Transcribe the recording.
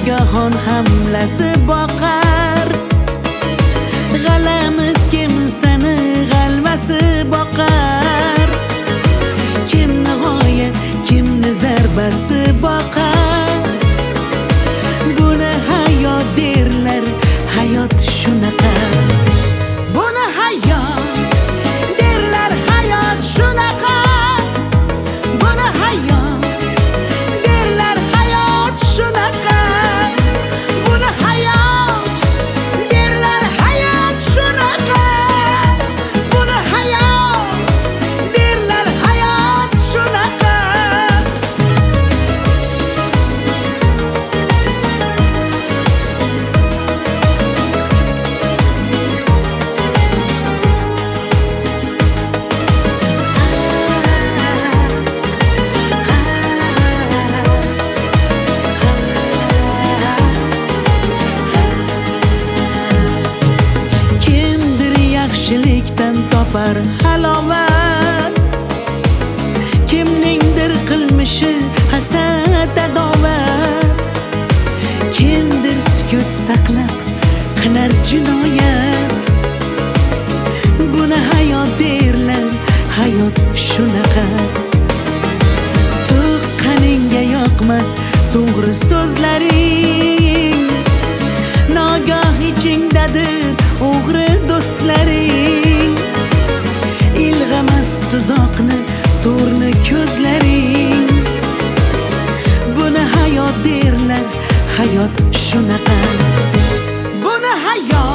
nogahon hamlasi boqar. G'alamiz kimsani g'alvasi boqar. Kimni g'oya, kimni zarbasi boqar. Buni hayot derlar, hayot shunaqa. Buni hayot derlar, hayot shunaqa. Buni hayot derlar, hayot shunaqa. Buni hayot derlar, hayot shunaqa. Buni hayot derlar, hayot shunaqa. Kimdir yaxshilikdan topar halovat. Kimningdir qilmishi hasad adovat. Kimdir sukut saqlab qilar jinoyat. Buni hayot derlar, hayot shunaqa. Tuqqaningga yoqmas to'g'ri so'zlaring. Nogoh ichingdadir o'g'ri do'stlaring. Ilg'amas tuzoqni to'rni ko'zlaring. Buni hayot derlar, hayot shunaqa. Buni hayot